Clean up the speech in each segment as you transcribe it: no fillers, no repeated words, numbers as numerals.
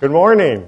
Good morning.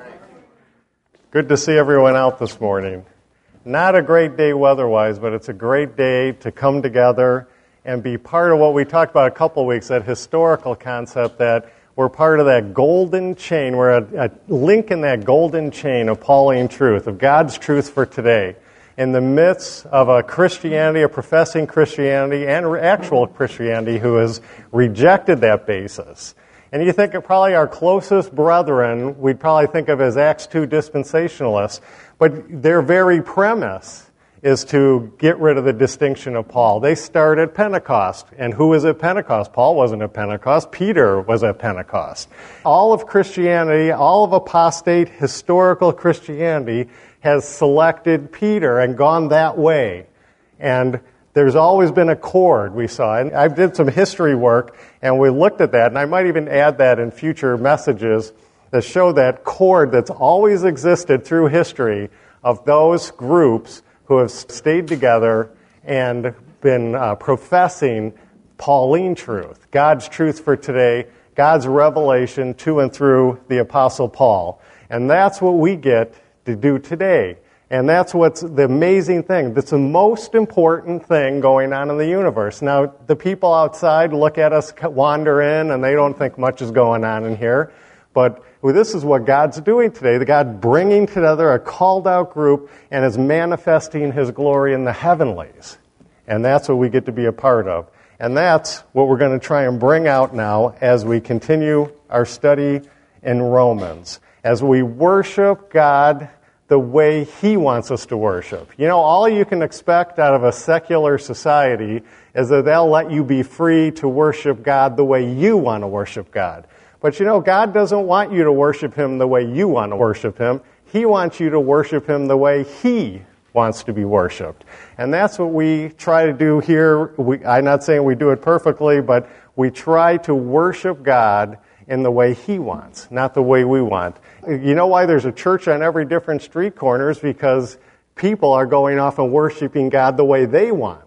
Good to see everyone out this morning. Not a great day weather-wise, but it's a great day to come together and be part of what we talked about a couple of weeks, that historical concept that we're part of that golden chain. We're a link in that golden chain of Pauline truth, of God's truth for today. In the midst of a Christianity, a professing Christianity, and actual Christianity who has rejected that basis. And you think of probably our closest brethren, we'd probably think of as Acts 2 dispensationalists, but their very premise is to get rid of the distinction of Paul. They start at Pentecost. And who is at Pentecost? Paul wasn't at Pentecost. Peter was at Pentecost. All of Christianity, all of apostate historical Christianity has selected Peter and gone that way. And there's always been a chord we saw. And I did some history work, and we looked at that, and I might even add that in future messages that show that chord that's always existed through history of those groups who have stayed together and been professing Pauline truth, God's truth for today, God's revelation to and through the Apostle Paul. And that's what we get to do today. And that's what's the amazing thing. That's the most important thing going on in the universe. Now, the people outside look at us wander in, and they don't think much is going on in here. But this is what God's doing today. The God bringing together a called-out group and is manifesting His glory in the heavenlies. And that's what we get to be a part of. And that's what we're going to try and bring out now as we continue our study in Romans. As we worship God the way He wants us to worship. You know, all you can expect out of a secular society is that they'll let you be free to worship God the way you want to worship God. But you know, God doesn't want you to worship Him the way you want to worship Him. He wants you to worship Him the way He wants to be worshipped. And that's what we try to do here. I'm not saying we do it perfectly, but we try to worship God in the way He wants, not the way we want. You know why there's a church on every different street corner is because people are going off and worshiping God the way they want.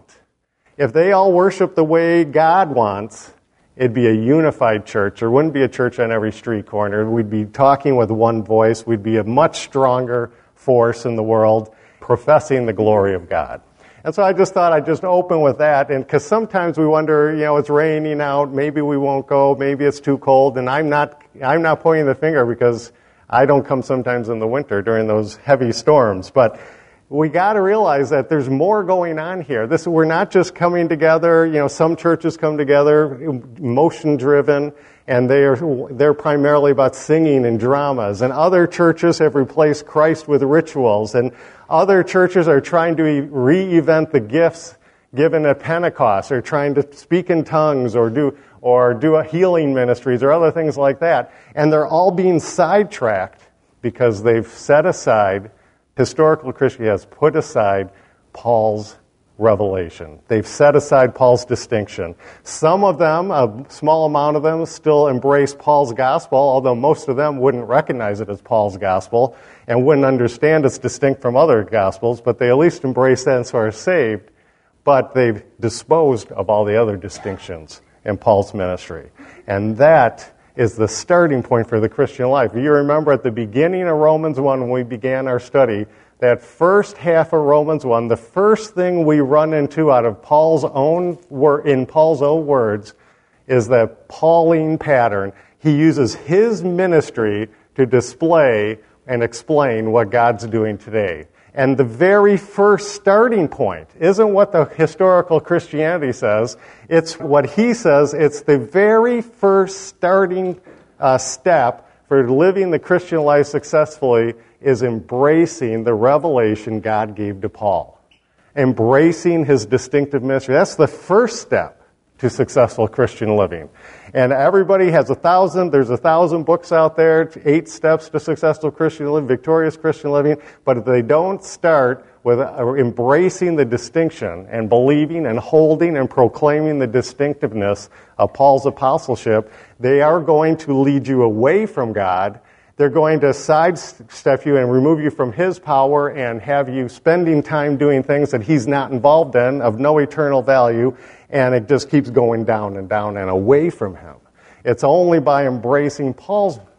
If they all worship the way God wants, it'd be a unified church. There wouldn't be a church on every street corner. We'd be talking with one voice. We'd be a much stronger force in the world, professing the glory of God. And so I just thought I'd just open with that, and because sometimes we wonder, you know, it's raining out, maybe we won't go, maybe it's too cold, and I'm not pointing the finger because I don't come sometimes in the winter during those heavy storms, but we got to realize that there's more going on here. We're not just coming together. You know, some churches come together emotion-driven, and they're primarily about singing and dramas. And other churches have replaced Christ with rituals. And other churches are trying to re-event the gifts given at Pentecost. They're trying to speak in tongues or do a healing ministries or other things like that. And they're all being sidetracked because they've set aside, historical Christianity has put aside Paul's revelation. They've set aside Paul's distinction. Some of them, a small amount of them, still embrace Paul's gospel, although most of them wouldn't recognize it as Paul's gospel and wouldn't understand it's distinct from other gospels, but they at least embrace that and so are saved. But they've disposed of all the other distinctions in Paul's ministry. And that is the starting point for the Christian life. You remember at the beginning of Romans 1 when we began our study, that first half of Romans 1, the first thing we run into out of in Paul's own words is that Pauline pattern. He uses his ministry to display and explain what God's doing today. And the very first starting point isn't what the historical Christianity says. It's what he says. It's the very first starting step for living the Christian life successfully is embracing the revelation God gave to Paul. Embracing his distinctive ministry. That's the first step to successful Christian living. And everybody has there's 1,000 books out there, 8 steps to successful Christian living, victorious Christian living, but if they don't start with embracing the distinction and believing and holding and proclaiming the distinctiveness of Paul's apostleship, they are going to lead you away from God. They're going to sidestep you and remove you from His power and have you spending time doing things that He's not involved in, of no eternal value, and it just keeps going down and down and away from Him. It's only by embracing Paul's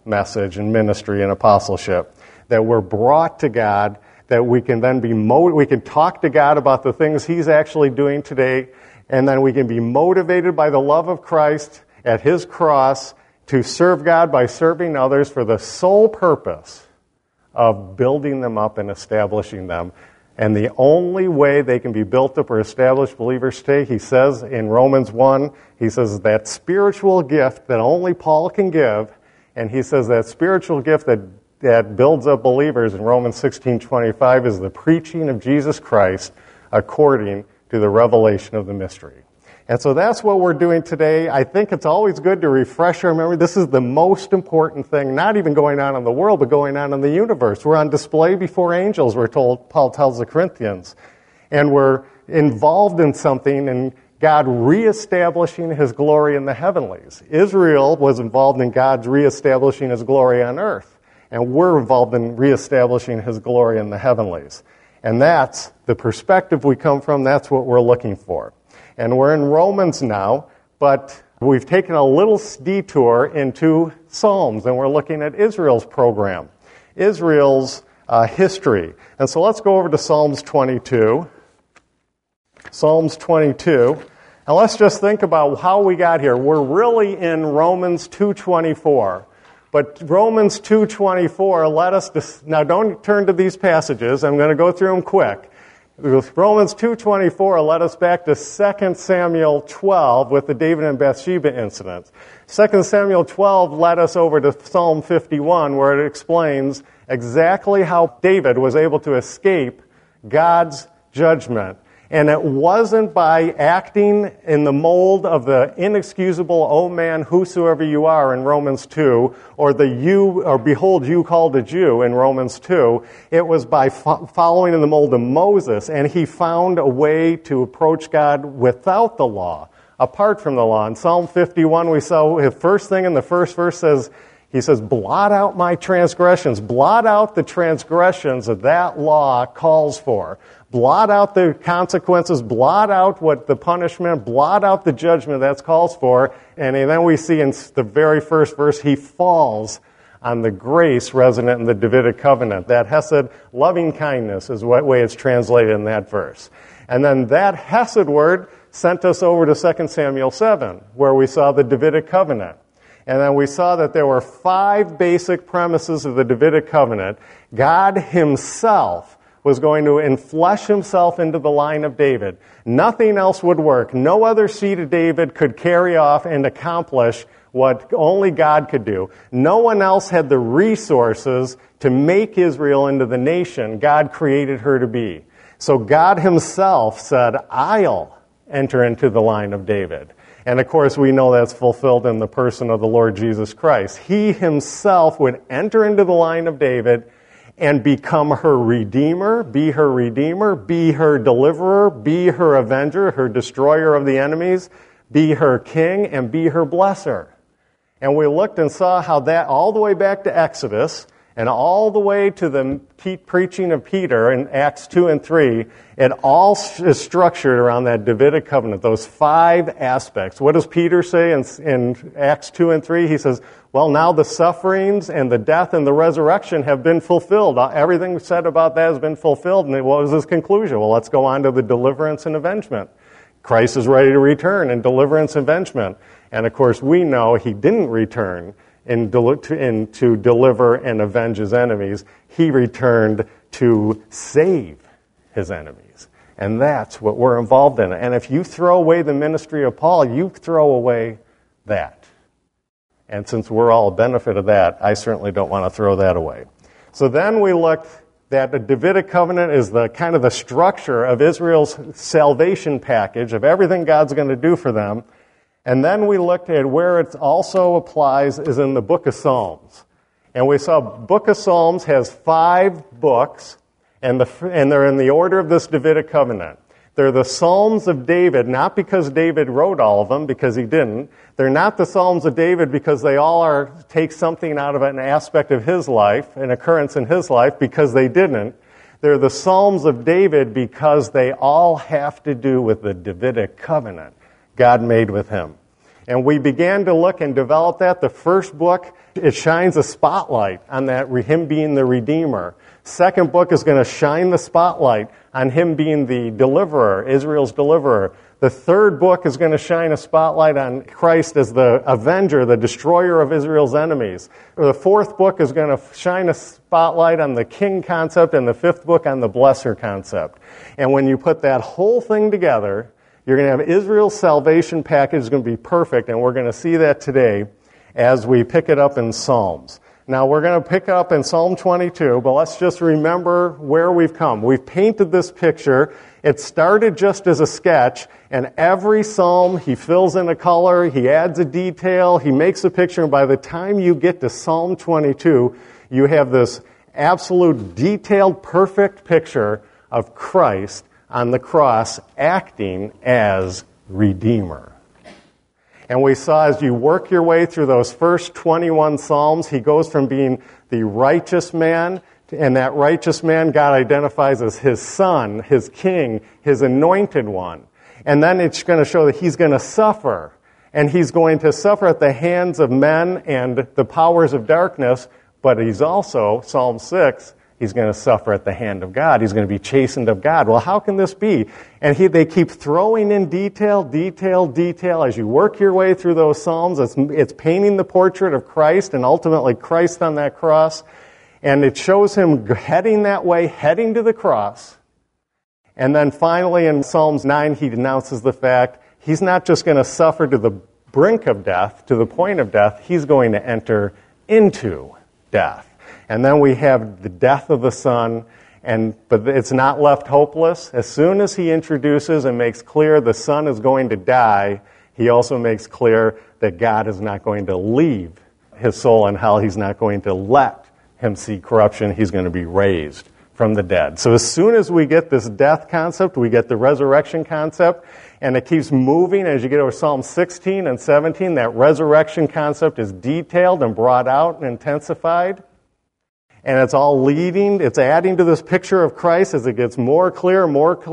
message and ministry and apostleship. That we're brought to God, that we can then we can talk to God about the things He's actually doing today, and then we can be motivated by the love of Christ at His cross to serve God by serving others for the sole purpose of building them up and establishing them. And the only way they can be built up or established, believers today, he says in Romans 1, he says that spiritual gift that only Paul can give, and he says that spiritual gift that builds up believers in Romans 16:25 is the preaching of Jesus Christ according to the revelation of the mystery. And so that's what we're doing today. I think it's always good to refresh our memory. This is the most important thing, not even going on in the world, but going on in the universe. We're on display before angels, we're told, Paul tells the Corinthians. And we're involved in something, and God reestablishing His glory in the heavenlies. Israel was involved in God's reestablishing His glory on earth. And we're involved in reestablishing His glory in the heavenlies. And that's the perspective we come from. That's what we're looking for. And we're in Romans now, but we've taken a little detour into Psalms, and we're looking at Israel's program, Israel's history. And so let's go over to Psalms 22. Psalms 22. And let's just think about how we got here. We're really in Romans 2:24. But Romans 2:24 led us to... Now, don't turn to these passages. I'm going to go through them quick. Romans 2:24 led us back to 2 Samuel 12 with the David and Bathsheba incident. 2 Samuel 12 led us over to Psalm 51, where it explains exactly how David was able to escape God's judgment. And it wasn't by acting in the mold of the inexcusable, "O man, whosoever you are" in Romans 2, or "Behold, you called a Jew" in Romans 2. It was by following in the mold of Moses, and he found a way to approach God without the law, apart from the law. In Psalm 51, we saw the first thing in the first verse he says, "Blot out my transgressions." Blot out the transgressions that that law calls for. Blot out the consequences, blot out what the punishment, blot out the judgment that calls for. And then we see in the very first verse, he falls on the grace resident in the Davidic covenant. That hesed, loving kindness, is what way it's translated in that verse. And then that hesed word sent us over to 2 Samuel 7, where we saw the Davidic covenant. And then we saw that there were 5 basic premises of the Davidic covenant. God Himself was going to enflesh Himself into the line of David. Nothing else would work. No other seed of David could carry off and accomplish what only God could do. No one else had the resources to make Israel into the nation God created her to be. So God Himself said, "I'll enter into the line of David." And of course, we know that's fulfilled in the person of the Lord Jesus Christ. He Himself would enter into the line of David and become her redeemer, be her deliverer, be her avenger, her destroyer of the enemies, be her king, and be her blesser. And we looked and saw how that all the way back to Exodus and all the way to the preaching of Peter in Acts 2 and 3, it all is structured around that Davidic covenant, those 5 aspects. What does Peter say in Acts 2 and 3? He says, well, now the sufferings and the death and the resurrection have been fulfilled. Everything said about that has been fulfilled. And what was his conclusion? Well, let's go on to the deliverance and avengement. Christ is ready to return in deliverance and avengement. And of course, we know He didn't return to deliver and avenge His enemies. He returned to save His enemies. And that's what we're involved in. And if you throw away the ministry of Paul, you throw away that. And since we're all a benefit of that, I certainly don't want to throw that away. So then we looked that the Davidic covenant is the kind of the structure of Israel's salvation package of everything God's going to do for them. And then we looked at where it also applies is in the book of Psalms. And we saw book of Psalms has 5 books, and they're in the order of this Davidic covenant. They're the Psalms of David, not because David wrote all of them, because he didn't. They're not the Psalms of David because they all take something out of an aspect of his life, an occurrence in his life, because they didn't. They're the Psalms of David because they all have to do with the Davidic covenant God made with him. And we began to look and develop that. The first book, it shines a spotlight on that, him being the Redeemer. Second book is going to shine the spotlight on him being the deliverer, Israel's deliverer. The third book is going to shine a spotlight on Christ as the avenger, the destroyer of Israel's enemies. The fourth book is going to shine a spotlight on the king concept, and the fifth book on the blesser concept. And when you put that whole thing together, you're going to have Israel's salvation package is going to be perfect, and we're going to see that today as we pick it up in Psalms. Now, we're going to pick up in Psalm 22, but let's just remember where we've come. We've painted this picture. It started just as a sketch, and every psalm, he fills in a color, he adds a detail, he makes a picture, and by the time you get to Psalm 22, you have this absolute detailed, perfect picture of Christ on the cross acting as Redeemer. And we saw as you work your way through those first 21 Psalms, he goes from being the righteous man, and that righteous man God identifies as his son, his king, his anointed one. And then it's going to show that he's going to suffer. And he's going to suffer at the hands of men and the powers of darkness, but he's also, Psalm 6, he's going to suffer at the hand of God. He's going to be chastened of God. Well, how can this be? And they keep throwing in detail. As you work your way through those Psalms, it's painting the portrait of Christ and ultimately Christ on that cross. And it shows him heading that way, heading to the cross. And then finally in Psalms 9, he denounces the fact he's not just going to suffer to the brink of death, to the point of death, he's going to enter into death. And then we have the death of the Son, but it's not left hopeless. As soon as he introduces and makes clear the Son is going to die, he also makes clear that God is not going to leave his soul in hell. He's not going to let him see corruption. He's going to be raised from the dead. So as soon as we get this death concept, we get the resurrection concept, and it keeps moving as you get over Psalm 16 and 17. That resurrection concept is detailed and brought out and intensified. And it's all leading, it's adding to this picture of Christ as it gets more clear.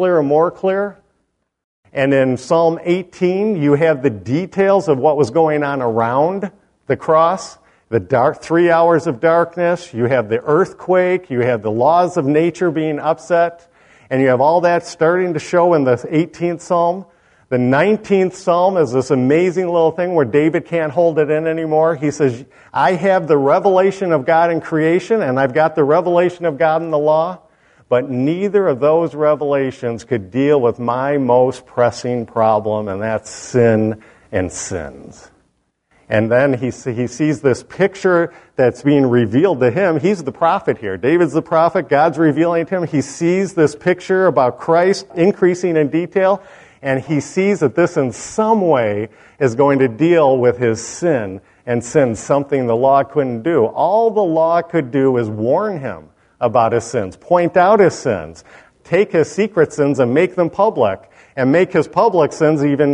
And in Psalm 18, you have the details of what was going on around the cross. The 3 hours of darkness, you have the earthquake, you have the laws of nature being upset, and you have all that starting to show in the 18th Psalm. The 19th Psalm is this amazing little thing where David can't hold it in anymore. He says, I have the revelation of God in creation, and I've got the revelation of God in the law, but neither of those revelations could deal with my most pressing problem, and that's sin and sins. And then he sees this picture that's being revealed to him. He's the prophet here. David's the prophet. God's revealing to him. He sees this picture about Christ increasing in detail, and he sees that this in some way is going to deal with his sin, and sin, something the law couldn't do. All the law could do is warn him about his sins, point out his sins, take his secret sins and make them public, and make his public sins even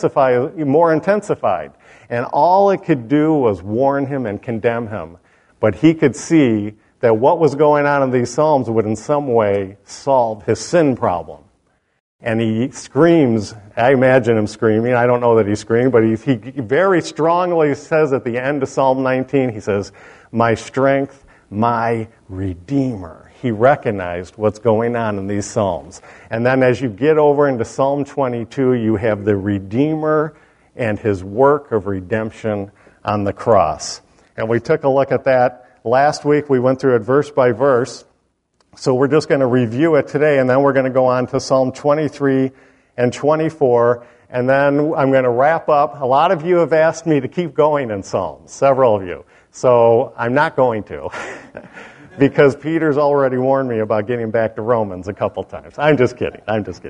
more intensified. And all it could do was warn him and condemn him. But he could see that what was going on in these Psalms would in some way solve his sin problem. And he screams, I imagine him screaming, I don't know that he screamed, but he very strongly says at the end of Psalm 19, he says, my strength, my Redeemer. He recognized what's going on in these Psalms. And then as you get over into Psalm 22, you have the Redeemer and his work of redemption on the cross. And we took a look at that last week. We went through it verse by verse. So we're just going to review it today, and then we're going to go on to Psalm 23 and 24, and then I'm going to wrap up. A lot of you have asked me to keep going in Psalms, several of you. So I'm not going to, because Peter's already warned me about getting back to Romans a couple times. I'm just kidding.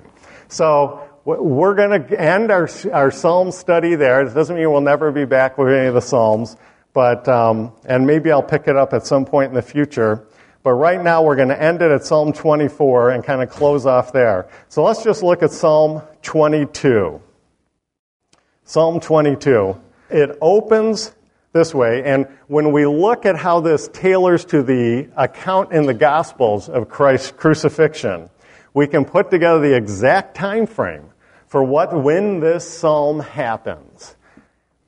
So we're going to end our Psalm study there. It doesn't mean we'll never be back with any of the Psalms, but and maybe I'll pick it up at some point in the future. But right now we're going to end it at Psalm 24 and kind of close off there. So let's just look at Psalm 22. Psalm 22. It opens this way, and when we look at how this tailors to the account in the Gospels of Christ's crucifixion, we can put together the exact time frame for when this psalm happens.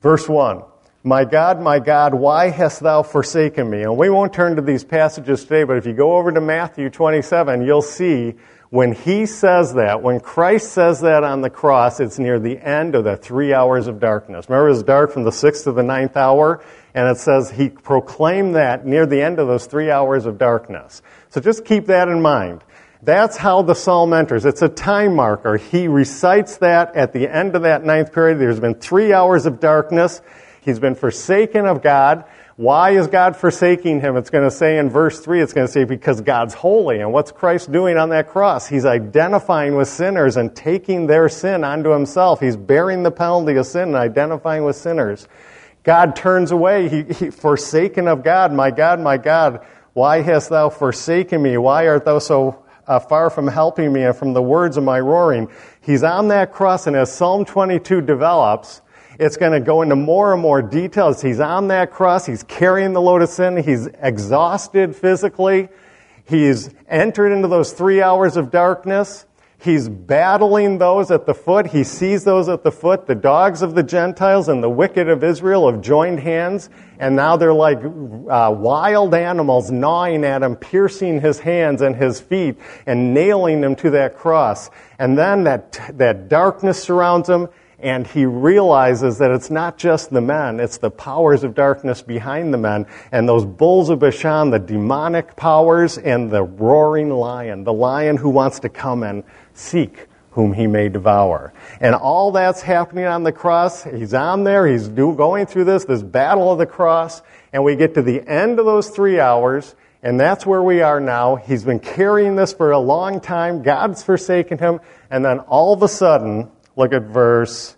Verse 1, my God, why hast thou forsaken me? And we won't turn to these passages today, but if you go over to Matthew 27, you'll see when he says that, when Christ says that on the cross, it's near the end of the 3 hours of darkness. Remember, it was dark from the 6th to the 9th hour, and it says he proclaimed that near the end of those 3 hours of darkness. So just keep that in mind. That's how the psalm enters. It's a time marker. He recites that at the end of that 9th period. There's been 3 hours of darkness. He's been forsaken of God. Why is God forsaking him? It's going to say in verse 3, it's going to say because God's holy. And what's Christ doing on that cross? He's identifying with sinners and taking their sin onto himself. He's bearing the penalty of sin and identifying with sinners. God turns away. He forsaken of God, my God, why hast thou forsaken me? Why art thou so far from helping me and from the words of my roaring? He's on that cross, and as Psalm 22 develops, it's going to go into more and more details. He's on that cross. He's carrying the load of sin. He's exhausted physically. He's entered into those 3 hours of darkness. He's battling those at the foot. He sees those at the foot. The dogs of the Gentiles and the wicked of Israel have joined hands, and now they're like wild animals gnawing at him, piercing his hands and his feet, and nailing him to that cross. And then that darkness surrounds him, and he realizes that it's not just the men, it's the powers of darkness behind the men, and those bulls of Bashan, the demonic powers, and the roaring lion, the lion who wants to come and seek whom he may devour. And all that's happening on the cross. He's on there, he's going through this battle of the cross, and we get to the end of those 3 hours, and that's where we are now. He's been carrying this for a long time. God's forsaken him, and then all of a sudden, look at verse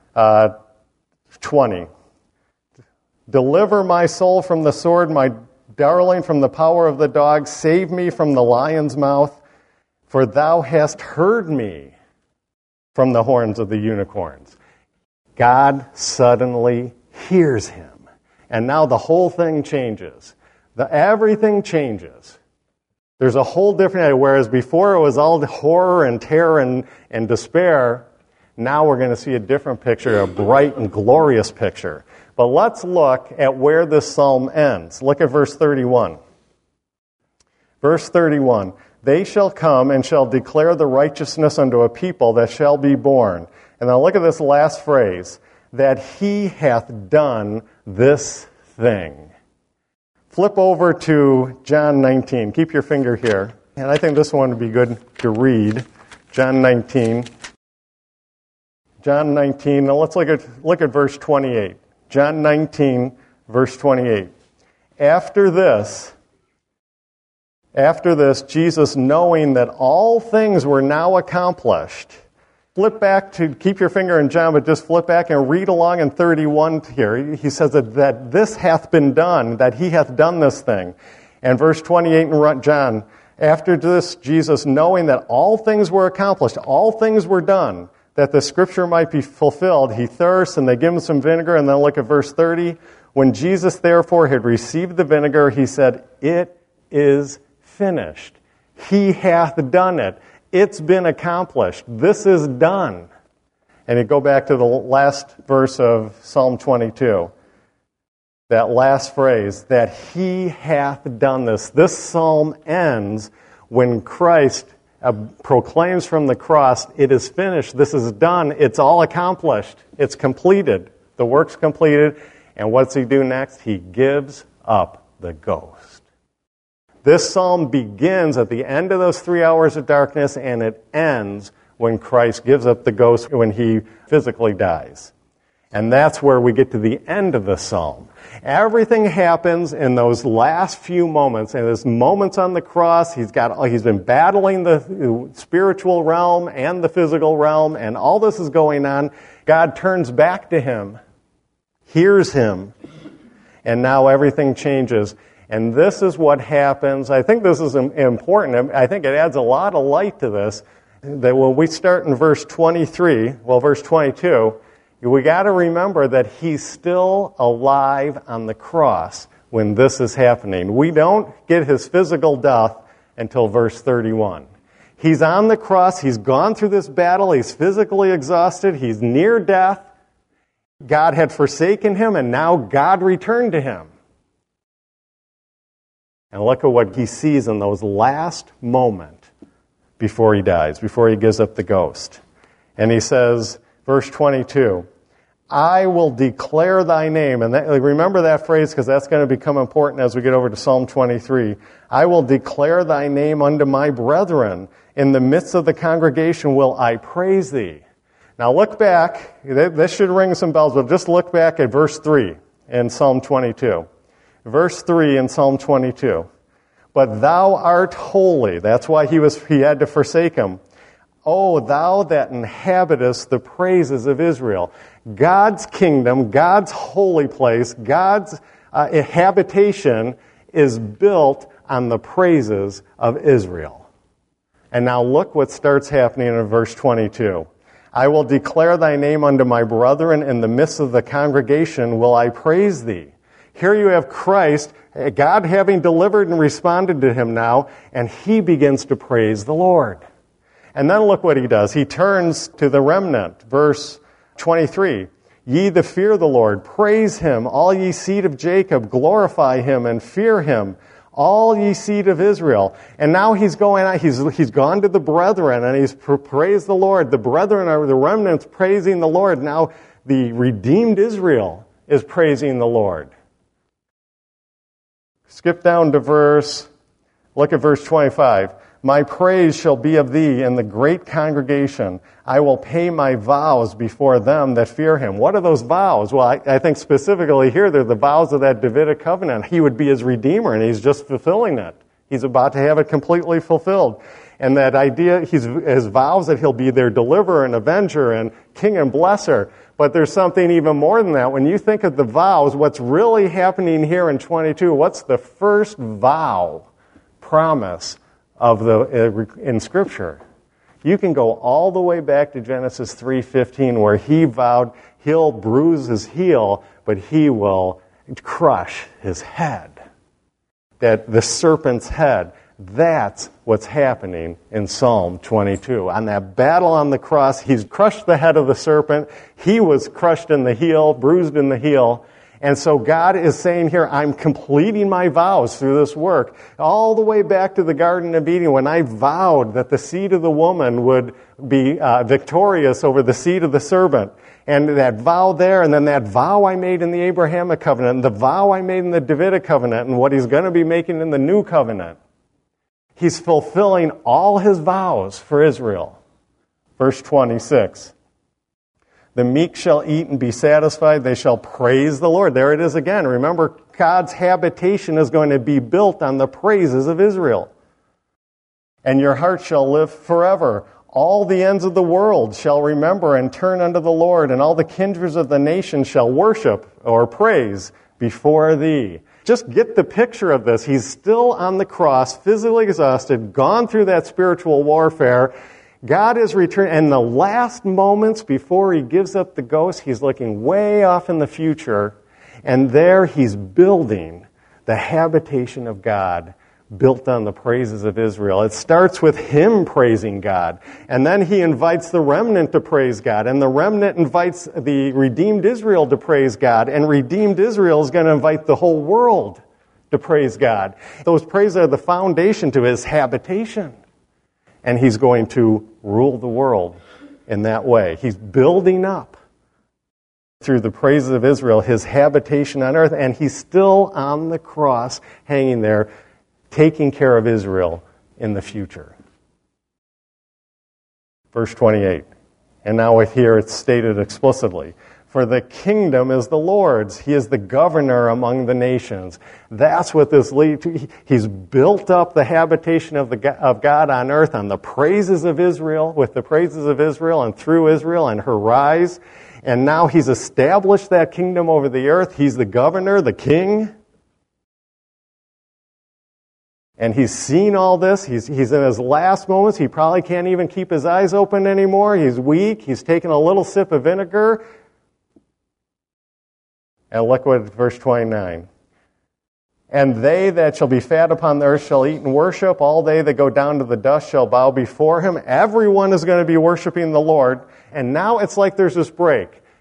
20. Deliver my soul from the sword, my darling from the power of the dog. Save me from the lion's mouth, for thou hast heard me from the horns of the unicorns. God suddenly hears him. And now the whole thing changes. Everything changes. There's a whole different, whereas before it was all horror and terror and despair, now we're going to see a different picture, a bright and glorious picture. But let's look at where this psalm ends. Look at verse 31. Verse 31, they shall come and shall declare the righteousness unto a people that shall be born. And now look at this last phrase, that he hath done this thing. Flip over to John 19. Keep your finger here. And I think this one would be good to read. John 19. John 19. Now let's look at verse 28. John 19, verse 28. After this, Jesus, knowing that all things were now accomplished, flip back to, keep your finger in John, but just flip back and read along in 31 here. He says that this hath been done, that he hath done this thing. And verse 28 in John, after this, Jesus, knowing that all things were accomplished, all things were done, that the scripture might be fulfilled, he thirsts, and they give him some vinegar. And then look at verse 30. When Jesus therefore had received the vinegar, he said, it is finished. He hath done it. It's been accomplished. This is done. And you go back to the last verse of Psalm 22. That last phrase, that he hath done this. This psalm ends when Christ proclaims from the cross, it is finished, this is done, it's all accomplished, it's completed, the work's completed, and what's he do next? He gives up the ghost. This psalm begins at the end of those 3 hours of darkness, and it ends when Christ gives up the ghost, when he physically dies. And that's where we get to the end of the psalm. Everything happens in those last few moments, and those moments on the cross, he's been battling the spiritual realm and the physical realm, and all this is going on. God turns back to him, hears him, and now everything changes. And this is what happens. I think this is important. I think it adds a lot of light to this, that when we start in verse 22, we got to remember that he's still alive on the cross when this is happening. We don't get his physical death until verse 31. He's on the cross. He's gone through this battle. He's physically exhausted. He's near death. God had forsaken him, and now God returned to him. And look at what he sees in those last moments before he dies, before he gives up the ghost. And he says, verse 22, I will declare thy name. And remember that phrase, because that's going to become important as we get over to Psalm 23. I will declare thy name unto my brethren. In the midst of the congregation will I praise thee. Now look back. This should ring some bells, but just look back at verse 3 in Psalm 22. Verse 3 in Psalm 22. But thou art holy. That's why he had to forsake him. O thou that inhabitest the praises of Israel. God's kingdom, God's holy place, God's habitation is built on the praises of Israel. And now look what starts happening in verse 22. I will declare thy name unto my brethren. In the midst of the congregation will I praise thee. Here you have Christ, God having delivered and responded to him now, and he begins to praise the Lord. And then look what he does. He turns to the remnant. Verse 23. Ye that fear the Lord, praise him. All ye seed of Jacob, glorify him and fear him. All ye seed of Israel. And now he's going on, he's gone to the brethren and he's praised the Lord. The brethren are the remnants praising the Lord. Now the redeemed Israel is praising the Lord. Skip down to look at verse 25. My praise shall be of thee in the great congregation. I will pay my vows before them that fear him. What are those vows? Well, I think specifically here they're the vows of that Davidic covenant. He would be his redeemer, and he's just fulfilling it. He's about to have it completely fulfilled. And that idea, his vows that he'll be their deliverer and avenger and king and blesser. But there's something even more than that. When you think of the vows, what's really happening here in 22, what's the first vow, promise in Scripture? You can go all the way back to Genesis 3:15, where he vowed he'll bruise his heel, but he will crush his head. That the serpent's head, that's what's happening in Psalm 22. On that battle on the cross, he's crushed the head of the serpent. He was crushed in the heel, bruised in the heel. And so God is saying here, I'm completing my vows through this work. All the way back to the Garden of Eden, when I vowed that the seed of the woman would be victorious over the seed of the serpent. And that vow there, and then that vow I made in the Abrahamic covenant, and the vow I made in the Davidic covenant, and what he's going to be making in the new covenant. He's fulfilling all his vows for Israel. Verse 26. The meek shall eat and be satisfied. They shall praise the Lord. There it is again. Remember, God's habitation is going to be built on the praises of Israel. And your heart shall live forever. All the ends of the world shall remember and turn unto the Lord, and all the kindreds of the nations shall worship or praise before thee. Just get the picture of this. He's still on the cross, physically exhausted, gone through that spiritual warfare. God is returning, and the last moments before he gives up the ghost, he's looking way off in the future, and there he's building the habitation of God, built on the praises of Israel. It starts with him praising God, and then he invites the remnant to praise God, and the remnant invites the redeemed Israel to praise God, and redeemed Israel is going to invite the whole world to praise God. Those praises are the foundation to his habitation. And he's going to rule the world in that way. He's building up, through the praises of Israel, his habitation on earth. And he's still on the cross, hanging there, taking care of Israel in the future. Verse 28. And now here it's stated explicitly. For the kingdom is the Lord's. He is the governor among the nations. That's what this leads to. He's built up the habitation of God on earth on the praises of Israel, with the praises of Israel and through Israel and her rise. And now he's established that kingdom over the earth. He's the governor, the king. And he's seen all this. He's in his last moments. He probably can't even keep his eyes open anymore. He's weak. He's taken a little sip of vinegar. And look what verse 29. And they that shall be fat upon the earth shall eat and worship. All they that go down to the dust shall bow before him. Everyone is going to be worshiping the Lord. And now it's like there's this break.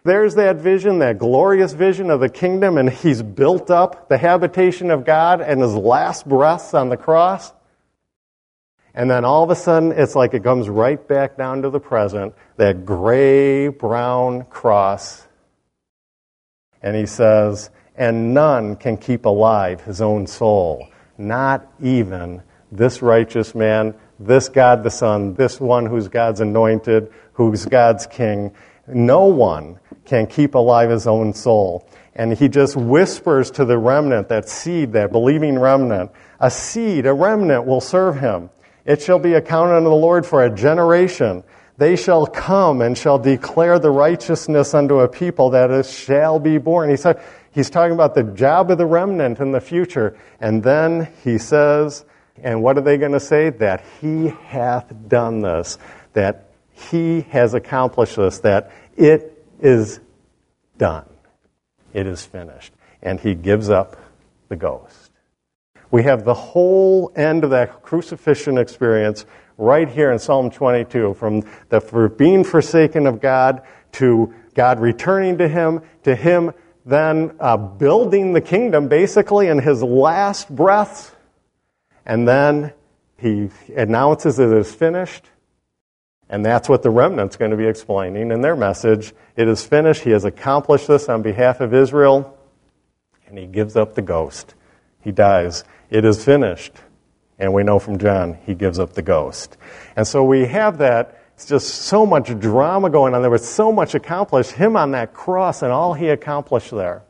there's that vision, that glorious vision of the kingdom, and he's built up the habitation of God and his last breaths on the cross. And then all of a sudden, it's like it comes right back down to the present, that gray-brown cross. And he says, and none can keep alive his own soul, not even this righteous man, this God the Son, this one who's God's anointed, who's God's king. No one can keep alive his own soul. And he just whispers to the remnant, that seed, that believing remnant, a seed, a remnant will serve him. It shall be accounted unto the Lord for a generation. They shall come and shall declare the righteousness unto a people that it shall be born. He's talking about the job of the remnant in the future. And then he says, and what are they going to say? That he hath done this, that he has accomplished this, that it is done. It is finished. And he gives up the ghost. We have the whole end of that crucifixion experience right here in Psalm 22, from the being forsaken of God to God returning to him then building the kingdom basically in his last breaths, and then he announces it is finished. And that's what the remnant's going to be explaining in their message. It is finished. He has accomplished this on behalf of Israel. And he gives up the ghost. He dies. It is finished. And we know from John, he gives up the ghost. And so we have that. It's just so much drama going on. There was so much accomplished. Him on that cross and all he accomplished there.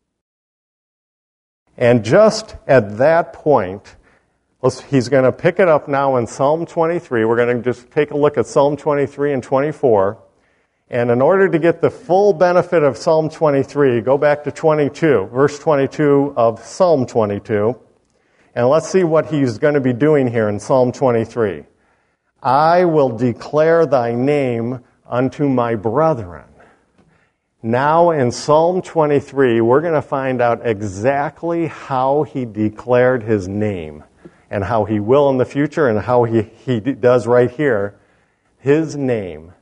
And just at that point, he's going to pick it up now in Psalm 23. We're going to just take a look at Psalm 23 and 24. And in order to get the full benefit of Psalm 23, go back to 22, verse 22 of Psalm 22. And let's see what he's going to be doing here in Psalm 23. I will declare thy name unto my brethren. Now in Psalm 23, we're going to find out exactly how he declared his name, and how he will in the future, and how he does right here, his name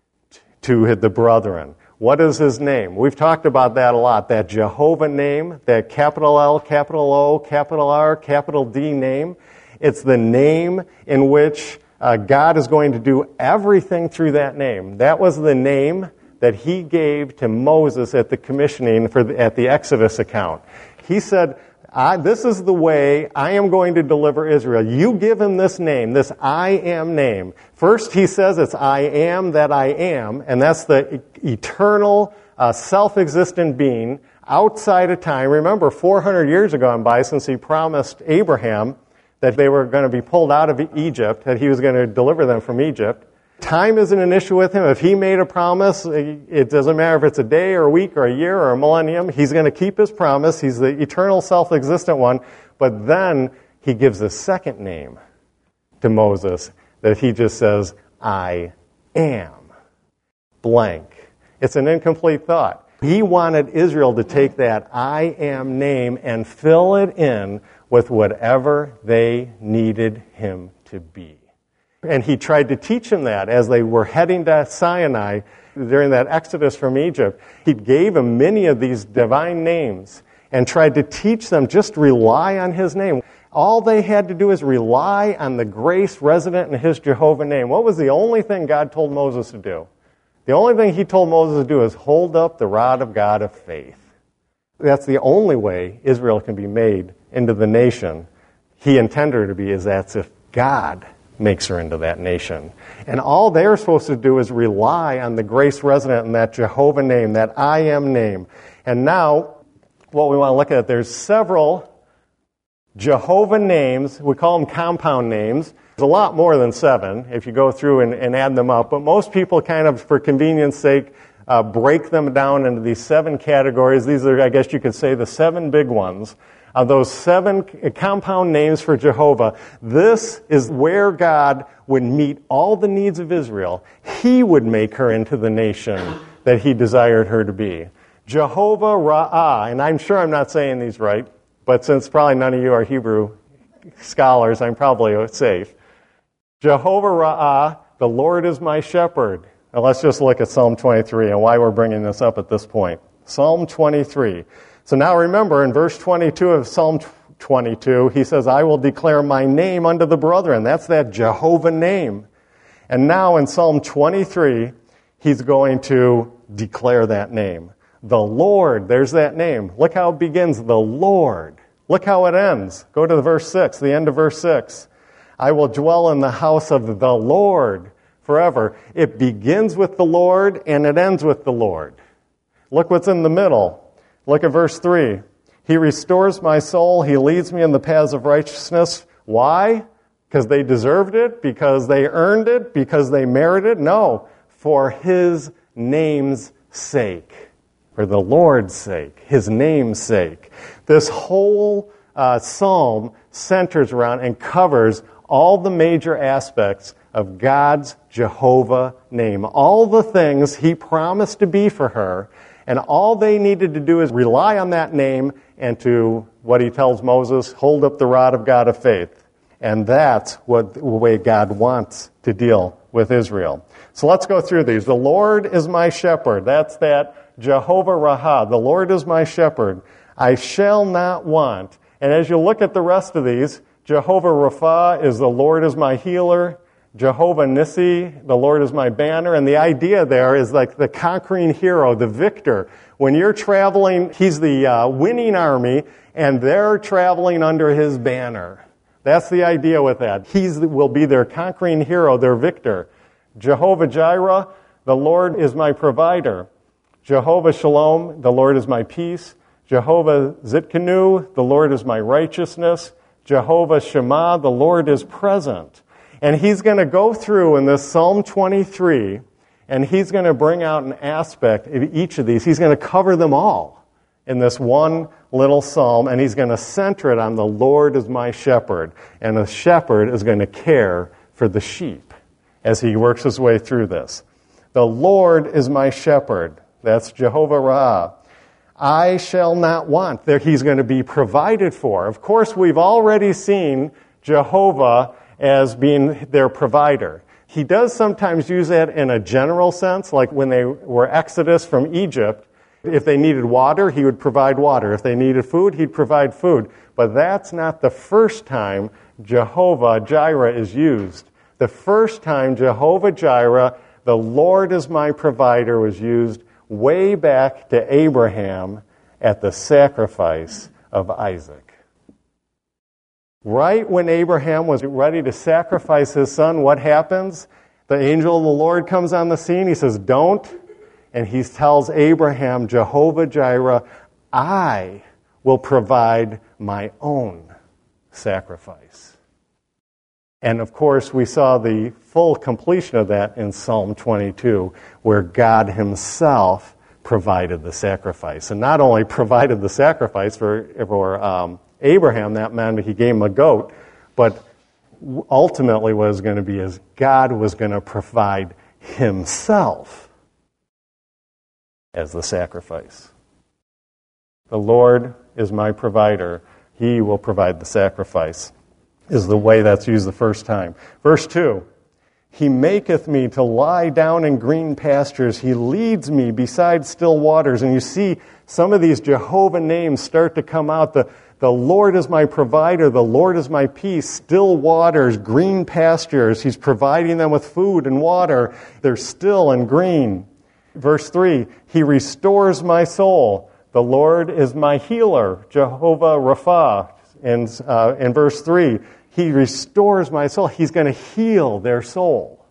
to the brethren. What is his name? We've talked about that a lot, that Jehovah name, that capital L, capital O, capital R, capital D name. It's the name in which God is going to do everything through that name. That was the name that he gave to Moses at the commissioning at the Exodus account. He said, this is the way I am going to deliver Israel. You give him this name, this I am name. First, he says it's I am that I am, and that's the eternal, self-existent being outside of time. Remember, 400 years ago gone by since he promised Abraham that they were going to be pulled out of Egypt, that he was going to deliver them from Egypt. Time isn't an issue with him. If he made a promise, it doesn't matter if it's a day or a week or a year or a millennium. He's going to keep his promise. He's the eternal, self-existent one. But then he gives a second name to Moses that he just says, I am blank. It's an incomplete thought. He wanted Israel to take that I am name and fill it in with whatever they needed him to be. And he tried to teach them that as they were heading to Sinai during that exodus from Egypt. He gave them many of these divine names and tried to teach them just rely on his name. All they had to do is rely on the grace resident in his Jehovah name. What was the only thing God told Moses to do? The only thing he told Moses to do is hold up the rod of God of faith. That's the only way Israel can be made into the nation he intended her to be, is that's if God makes her into that nation. And all they're supposed to do is rely on the grace resident in that Jehovah name, that I am name. And now, what we want to look at, there's several Jehovah names. We call them compound names. There's a lot more than 7 if you go through and add them up. But most people kind of, for convenience sake, break them down into these 7 categories. These are, I guess you could say, the 7 big ones. Of those 7 compound names for Jehovah, this is where God would meet all the needs of Israel. He would make her into the nation that he desired her to be. Jehovah Ra'ah, and I'm sure I'm not saying these right, but since probably none of you are Hebrew scholars, I'm probably safe. Jehovah Ra'ah, the Lord is my shepherd. Now let's just look at Psalm 23 and why we're bringing this up at this point. Psalm 23. So now remember, in verse 22 of Psalm 22, he says, I will declare my name unto the brethren. That's that Jehovah name. And now in Psalm 23, he's going to declare that name. The Lord, there's that name. Look how it begins, the Lord. Look how it ends. Go to verse 6, the end of verse 6. I will dwell in the house of the Lord forever. It begins with the Lord and it ends with the Lord. Look what's in the middle. Look at verse 3. He restores my soul. He leads me in the paths of righteousness. Why? Because they deserved it? Because they earned it? Because they merited it? No. For His name's sake. For the Lord's sake. His name's sake. This whole psalm centers around and covers all the major aspects of God's Jehovah name. All the things He promised to be for her, and all they needed to do is rely on that name and to, what He tells Moses, hold up the rod of God of faith. And that's the way God wants to deal with Israel. So let's go through these. The Lord is my shepherd. That's that Jehovah Raha. The Lord is my shepherd. I shall not want. And as you look at the rest of these, Jehovah Rapha is the Lord is my healer. Jehovah Nissi, the Lord is my banner. And the idea there is like the conquering hero, the victor. When you're traveling, He's the winning army, and they're traveling under His banner. That's the idea with that. He will be their conquering hero, their victor. Jehovah Jireh, the Lord is my provider. Jehovah Shalom, the Lord is my peace. Jehovah Zitkanu, the Lord is my righteousness. Jehovah Shammah, the Lord is present. And he's going to go through in this Psalm 23, and he's going to bring out an aspect of each of these. He's going to cover them all in this one little psalm, and he's going to center it on the Lord is my shepherd. And the shepherd is going to care for the sheep as he works his way through this. The Lord is my shepherd. That's Jehovah Ra. I shall not want. There he's going to be provided for. Of course, we've already seen Jehovah as being their provider. He does sometimes use that in a general sense, like when they were exodus from Egypt. If they needed water, He would provide water. If they needed food, He'd provide food. But that's not the first time Jehovah Jireh is used. The first time Jehovah Jireh, the Lord is my provider, was used way back to Abraham at the sacrifice of Isaac. Right when Abraham was ready to sacrifice his son, what happens? The angel of the Lord comes on the scene. He says, don't. And he tells Abraham, Jehovah Jireh, I will provide my own sacrifice. And of course, we saw the full completion of that in Psalm 22, where God Himself provided the sacrifice. And not only provided the sacrifice for Abraham, that meant He gave him a goat, but ultimately what it was going to be is God was going to provide Himself as the sacrifice. The Lord is my provider. He will provide the sacrifice, is the way that's used the first time. Verse 2, He maketh me to lie down in green pastures. He leads me beside still waters. And you see some of these Jehovah names start to come out. The Lord is my provider. The Lord is my peace. Still waters, green pastures. He's providing them with food and water. They're still and green. Verse 3, He restores my soul. The Lord is my healer. Jehovah Rapha. In verse 3, He restores my soul. He's going to heal their soul.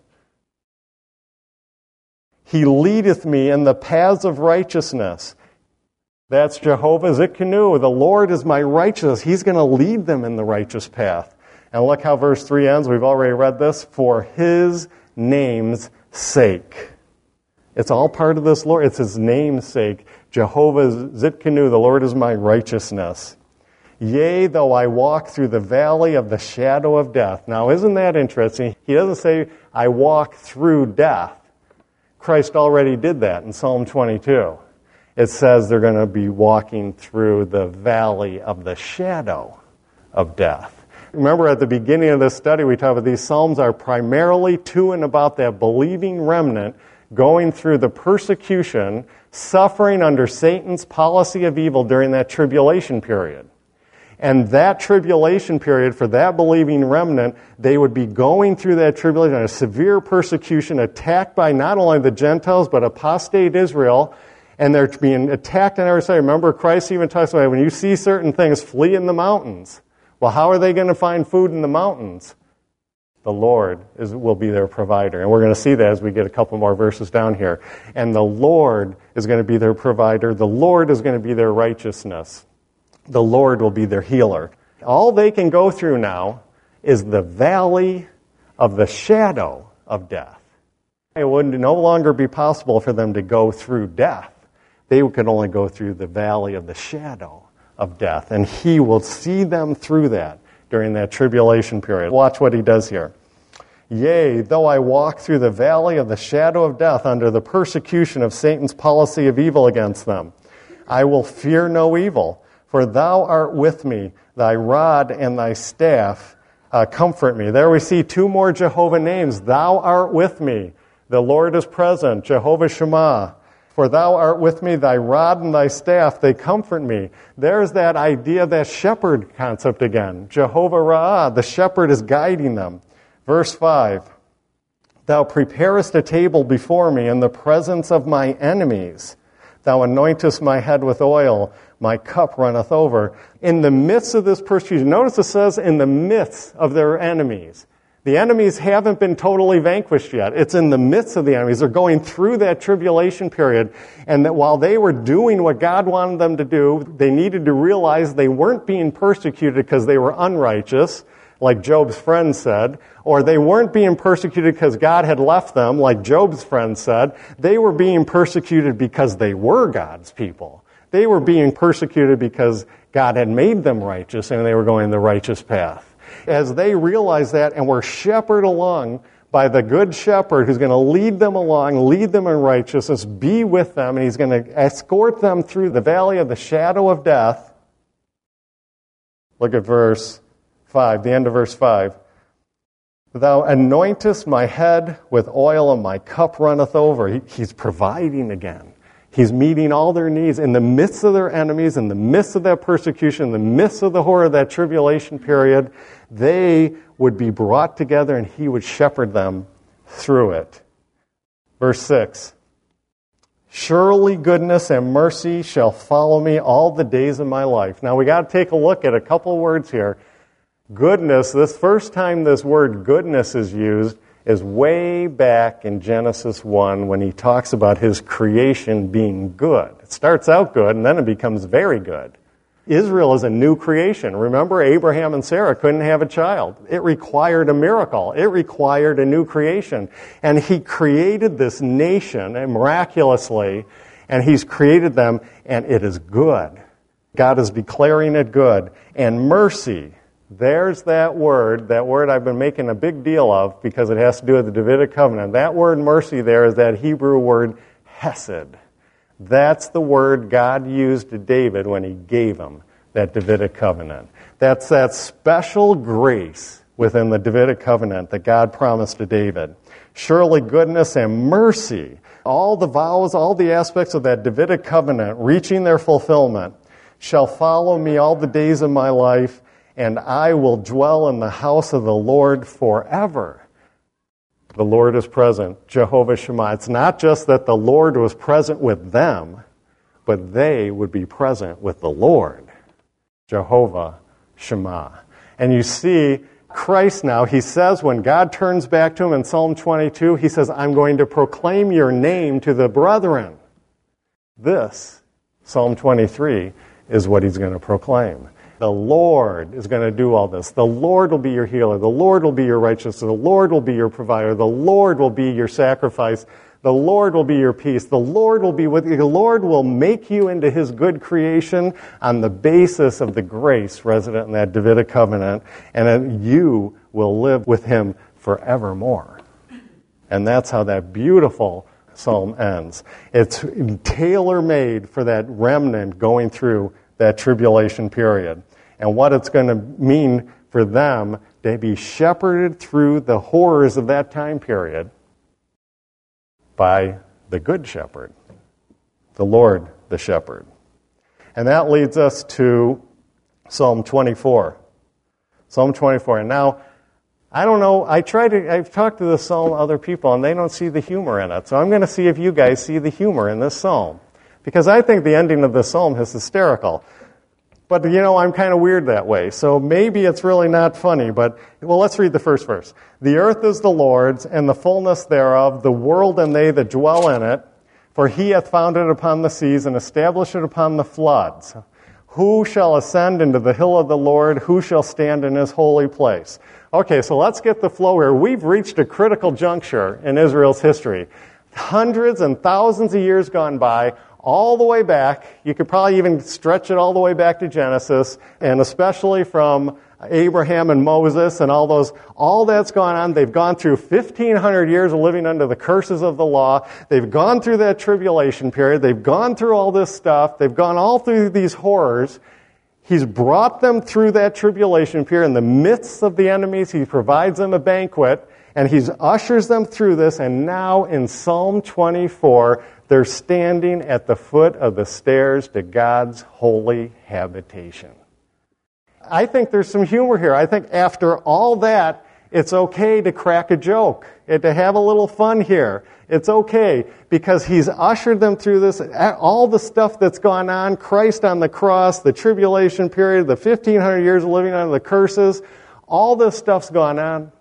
He leadeth me in the paths of righteousness. That's Jehovah Zitkanu. The Lord is my righteousness. He's going to lead them in the righteous path. And look how verse 3 ends. We've already read this. For His name's sake. It's all part of this Lord. It's His name's sake. Jehovah Zitkanu. The Lord is my righteousness. Yea, though I walk through the valley of the shadow of death. Now, isn't that interesting? He doesn't say, I walk through death. Christ already did that in Psalm 22. It says they're going to be walking through the valley of the shadow of death. Remember at the beginning of this study, we talked about these Psalms are primarily to and about that believing remnant going through the persecution, suffering under Satan's policy of evil during that tribulation period. And that tribulation period, for that believing remnant, they would be going through that tribulation, a severe persecution, attacked by not only the Gentiles, but apostate Israel, and they're being attacked on every side. Remember, Christ even talks about, when you see certain things, flee in the mountains. Well, how are they going to find food in the mountains? The Lord will be their provider. And we're going to see that as we get a couple more verses down here. And the Lord is going to be their provider. The Lord is going to be their righteousness. The Lord will be their healer. All they can go through now is the valley of the shadow of death. It would no longer be possible for them to go through death. They could only go through the valley of the shadow of death. And he will see them through that during that tribulation period. Watch what he does here. Yea, though I walk through the valley of the shadow of death under the persecution of Satan's policy of evil against them, I will fear no evil. For thou art with me, thy rod and thy staff comfort me. There we see two more Jehovah names. Thou art with me. The Lord is present, Jehovah Shammah. For thou art with me, thy rod and thy staff, they comfort me. There's that idea, that shepherd concept again. Jehovah Ra'ah, the shepherd is guiding them. Verse 5, thou preparest a table before me in the presence of my enemies. Thou anointest my head with oil, my cup runneth over. In the midst of this persecution, notice it says in the midst of their enemies. The enemies haven't been totally vanquished yet. It's in the midst of the enemies. They're going through that tribulation period. And that while they were doing what God wanted them to do, they needed to realize they weren't being persecuted because they were unrighteous, like Job's friend said, or they weren't being persecuted because God had left them, like Job's friend said. They were being persecuted because they were God's people. They were being persecuted because God had made them righteous and they were going the righteous path. As they realized that and were shepherded along by the good shepherd who's going to lead them along, lead them in righteousness, be with them, and he's going to escort them through the valley of the shadow of death. Look at verse 5, the end of verse 5. Thou anointest my head with oil and my cup runneth over. He's providing again. He's meeting all their needs in the midst of their enemies, in the midst of that persecution, in the midst of the horror of that tribulation period. They would be brought together and he would shepherd them through it. Verse 6. Surely goodness and mercy shall follow me all the days of my life. Now we got to take a look at a couple words here. Goodness, this first time this word goodness is used is way back in Genesis 1 when he talks about his creation being good. It starts out good and then it becomes very good. Israel is a new creation. Remember, Abraham and Sarah couldn't have a child. It required a miracle. It required a new creation. And he created this nation miraculously, and he's created them, and it is good. God is declaring it good. And mercy, there's that word I've been making a big deal of because it has to do with the Davidic covenant. That word mercy there is that Hebrew word hesed. That's the word God used to David when he gave him that Davidic covenant. That's that special grace within the Davidic covenant that God promised to David. Surely goodness and mercy, all the vows, all the aspects of that Davidic covenant reaching their fulfillment, shall follow me all the days of my life, and I will dwell in the house of the Lord forever. The Lord is present, Jehovah Shammah. It's not just that the Lord was present with them, but they would be present with the Lord, Jehovah Shammah. And you see, Christ now, he says when God turns back to him in Psalm 22, he says, I'm going to proclaim your name to the brethren. This, Psalm 23, is what he's going to proclaim. The Lord is going to do all this. The Lord will be your healer. The Lord will be your righteousness. The Lord will be your provider. The Lord will be your sacrifice. The Lord will be your peace. The Lord will be with you. The Lord will make you into his good creation on the basis of the grace resident in that Davidic covenant, and then you will live with him forevermore. And that's how that beautiful psalm ends. It's tailor-made for that remnant going through that tribulation period. And what it's going to mean for them to be shepherded through the horrors of that time period by the Good Shepherd, the Lord the Shepherd. And that leads us to Psalm 24. Psalm 24. And now, I don't know, I've talked to this psalm to other people, and they don't see the humor in it. So I'm going to see if you guys see the humor in this psalm. Because I think the ending of this psalm is hysterical. But, I'm kind of weird that way. So maybe it's really not funny. But, let's read the first verse. The earth is the Lord's, and the fullness thereof, the world and they that dwell in it. For he hath founded it upon the seas, and established it upon the floods. Who shall ascend into the hill of the Lord? Who shall stand in his holy place? Okay, so let's get the flow here. We've reached a critical juncture in Israel's history. Hundreds and thousands of years gone by, all the way back. You could probably even stretch it all the way back to Genesis, and especially from Abraham and Moses and all that's gone on. They've gone through 1,500 years of living under the curses of the law. They've gone through that tribulation period. They've gone through all this stuff. They've gone all through these horrors. He's brought them through that tribulation period. In the midst of the enemies, he provides them a banquet, and he ushers them through this. And now in Psalm 24, they're standing at the foot of the stairs to God's holy habitation. I think there's some humor here. I think after all that, it's okay to crack a joke, and to have a little fun here. It's okay, because he's ushered them through this, all the stuff that's gone on, Christ on the cross, the tribulation period, the 1,500 years of living under the curses, all this stuff's gone on.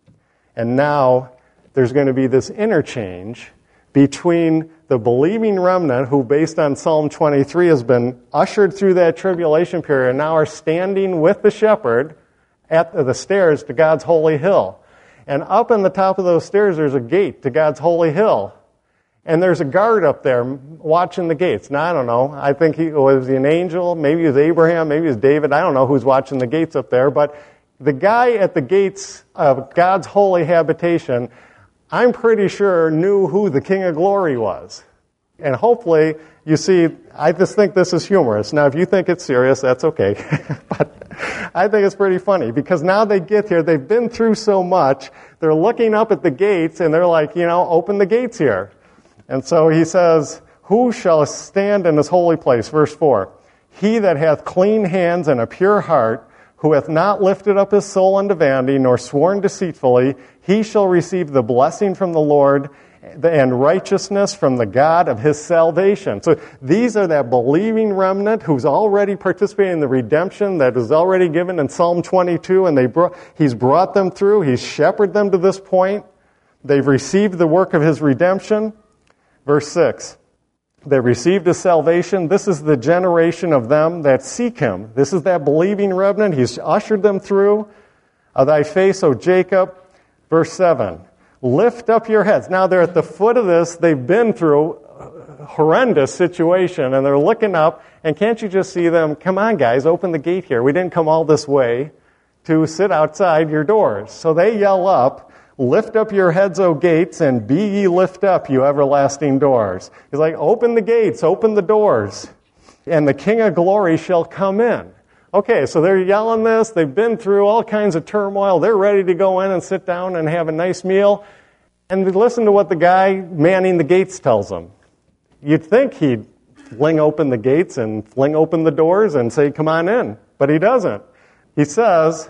And now there's going to be this interchange between the believing remnant, who based on Psalm 23 has been ushered through that tribulation period and now are standing with the shepherd at the stairs to God's holy hill. And up on the top of those stairs, there's a gate to God's holy hill. And there's a guard up there watching the gates. Now, I don't know. I think was he an angel? Maybe it was Abraham. Maybe it was David. I don't know who's watching the gates up there. But the guy at the gates of God's holy habitation, I'm pretty sure, knew who the King of Glory was. And hopefully, you see, I just think this is humorous. Now, if you think it's serious, that's okay. But I think it's pretty funny, because now they get here, they've been through so much, they're looking up at the gates, and they're like, open the gates here. And so he says, who shall stand in his holy place? Verse 4, he that hath clean hands and a pure heart, who hath not lifted up his soul unto vanity, nor sworn deceitfully, he shall receive the blessing from the Lord, and righteousness from the God of his salvation. So these are that believing remnant who's already participating in the redemption that is already given in Psalm 22, and he's brought them through. He's shepherded them to this point. They've received the work of his redemption. Verse 6, they received his salvation. This is the generation of them that seek him. This is that believing remnant. He's ushered them through. Of thy face, O Jacob. Verse 7, lift up your heads. Now they're at the foot of this. They've been through a horrendous situation, and they're looking up, and can't you just see them? Come on, guys, open the gate here. We didn't come all this way to sit outside your doors. So they yell up, lift up your heads, O gates, and be ye lift up, you everlasting doors. He's like, open the gates, open the doors, and the King of Glory shall come in. Okay, so they're yelling this. They've been through all kinds of turmoil. They're ready to go in and sit down and have a nice meal. And listen to what the guy manning the gates tells them. You'd think he'd fling open the gates and fling open the doors and say, come on in. But he doesn't. He says,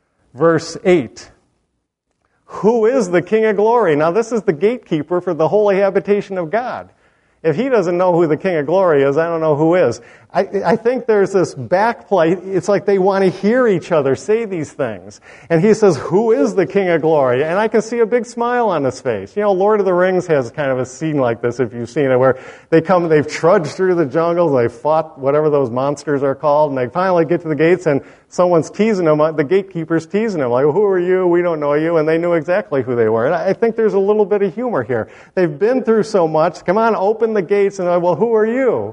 verse 8, who is the King of Glory? Now, this is the gatekeeper for the holy habitation of God. If he doesn't know who the King of Glory is, I don't know who is. I think there's this backplay. It's like they want to hear each other say these things. And he says, who is the King of Glory? And I can see a big smile on his face. Lord of the Rings has kind of a scene like this, if you've seen it, where they've trudged through the jungles, they've fought whatever those monsters are called, and they finally get to the gates, and someone's teasing them, the gatekeeper's teasing them, like, who are you? We don't know you. And they knew exactly who they were. And I think there's a little bit of humor here. They've been through so much. Come on, open the gates. And they're like, well, who are you?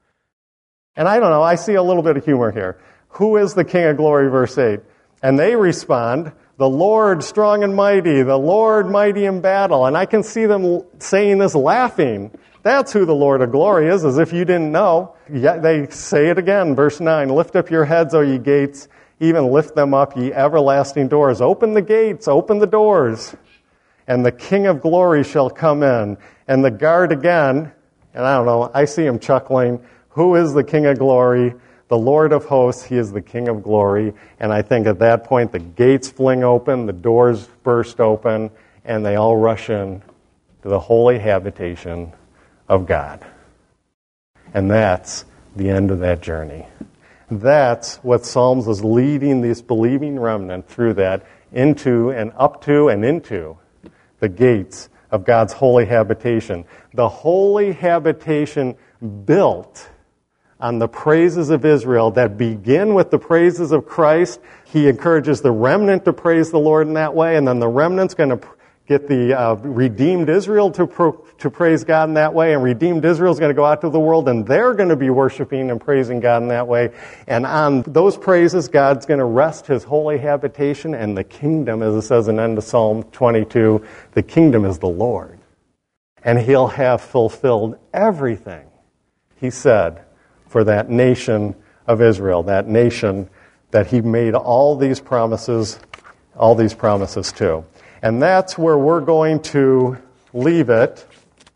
And I don't know. I see a little bit of humor here. Who is the King of Glory, verse 8? And they respond, the Lord strong and mighty, the Lord mighty in battle. And I can see them saying this laughing. That's who the Lord of glory is, as if you didn't know. Yet they say it again, verse 9, lift up your heads, O ye gates, even lift them up, ye everlasting doors. Open the gates, open the doors. and the King of glory shall come in. And the guard again, and I don't know, I see him chuckling, who is the King of glory? The Lord of hosts, he is the King of glory. And I think at that point the gates fling open, the doors burst open, and they all rush in to the holy habitation of God. And that's the end of that journey. That's what Psalms is leading this believing remnant through that, into and up to and into the gates of God's holy habitation. The holy habitation built on the praises of Israel that begin with the praises of Christ. He encourages the remnant to praise the Lord in that way, and then the remnant's going to get the redeemed Israel to praise God in that way, and redeemed Israel's going to go out to the world, and they're going to be worshiping and praising God in that way. And on those praises, God's going to rest his holy habitation, and the kingdom, as it says in the end of Psalm 22, the kingdom is the Lord. And he'll have fulfilled everything he said for that nation of Israel, that nation that he made all these promises to. And that's where we're going to leave it.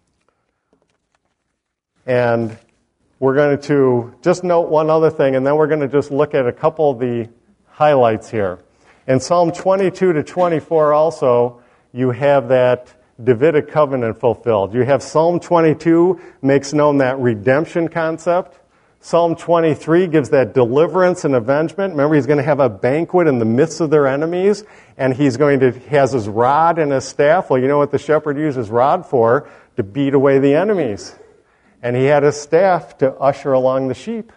And we're going to just note one other thing, and then we're going to just look at a couple of the highlights here. In Psalm 22 to 24 also, you have that Davidic covenant fulfilled. You have Psalm 22 makes known that redemption concept. Psalm 23 gives that deliverance and avengement. Remember, he's going to have a banquet in the midst of their enemies, and he has his rod and his staff. Well, you know what the shepherd used his rod for? To beat away the enemies. And he had his staff to usher along the sheep.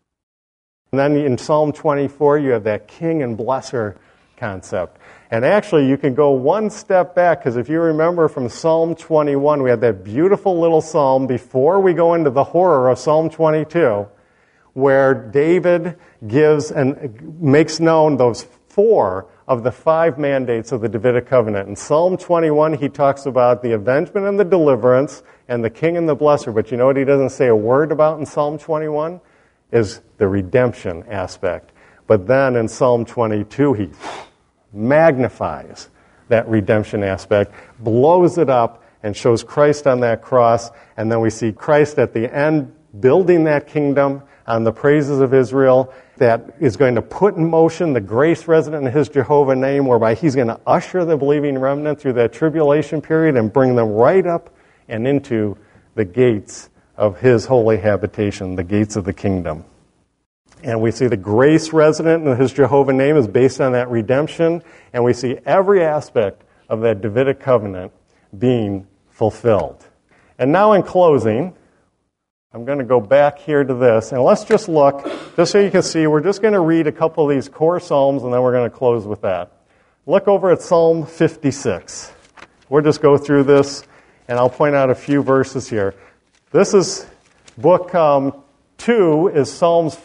And then in Psalm 24, you have that king and blesser concept. And actually, you can go one step back, because if you remember from Psalm 21, we had that beautiful little psalm before we go into the horror of Psalm 22, where David gives and makes known those 4 of the 5 mandates of the Davidic covenant. In Psalm 21, he talks about the avengement and the deliverance and the king and the blesser. But you know what he doesn't say a word about in Psalm 21? Is the redemption aspect. But then in Psalm 22, he magnifies that redemption aspect, blows it up, and shows Christ on that cross. And then we see Christ at the end building that kingdom on the praises of Israel that is going to put in motion the grace resident in his Jehovah name, whereby he's going to usher the believing remnant through that tribulation period and bring them right up and into the gates of his holy habitation, the gates of the kingdom. And we see the grace resident in his Jehovah name is based on that redemption, and we see every aspect of that Davidic covenant being fulfilled. And now in closing, I'm going to go back here to this, and let's just look, just so you can see, we're just going to read a couple of these core Psalms, and then we're going to close with that. Look over at Psalm 56. We'll just go through this, and I'll point out a few verses here. This is book 2 is Psalms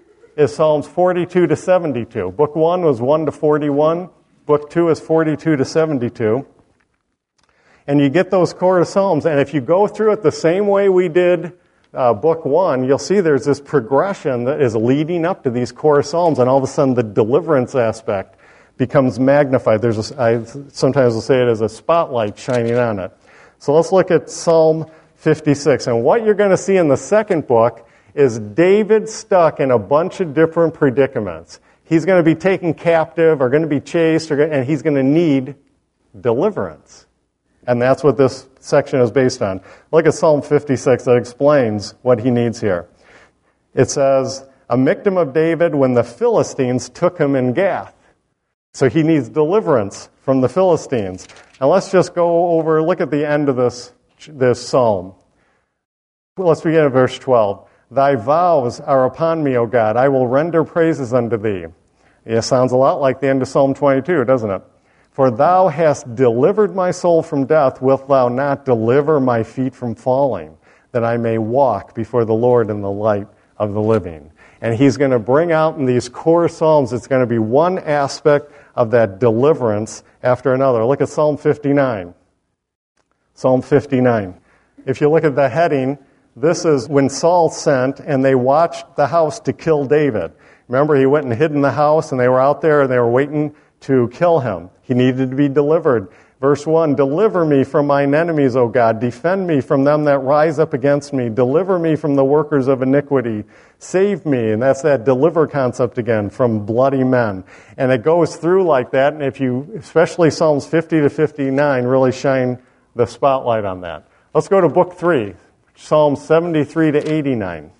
42 to 72. Book 1 was 1 to 41. Book 2 is 42 to 72. And you get those core Psalms, and if you go through it the same way we did book 1, you'll see there's this progression that is leading up to these core Psalms, and all of a sudden the deliverance aspect becomes magnified. I sometimes will say it as a spotlight shining on it. So let's look at Psalm 56. And what you're going to see in the second book is David stuck in a bunch of different predicaments. He's going to be taken captive or going to be chased, and he's going to need deliverance. And that's what this section is based on. Look at Psalm 56 that explains what he needs here. It says, a Michtam of David when the Philistines took him in Gath. So he needs deliverance from the Philistines. Now let's just go over, look at the end of this psalm. Let's begin at verse 12. Thy vows are upon me, O God. I will render praises unto thee. It sounds a lot like the end of Psalm 22, doesn't it? For thou hast delivered my soul from death, wilt thou not deliver my feet from falling, that I may walk before the Lord in the light of the living. And he's going to bring out in these core psalms, it's going to be one aspect of that deliverance after another. Look at Psalm 59. Psalm 59. If you look at the heading, this is when Saul sent and they watched the house to kill David. Remember, he went and hid in the house and they were out there and they were waiting to kill him. He needed to be delivered. Verse 1, deliver me from mine enemies, O God. Defend me from them that rise up against me. Deliver me from the workers of iniquity. Save me, and that's that deliver concept again, from bloody men. And it goes through like that, and if you, especially Psalms 50 to 59, really shine the spotlight on that. Let's go to book 3, Psalms 73 to 89.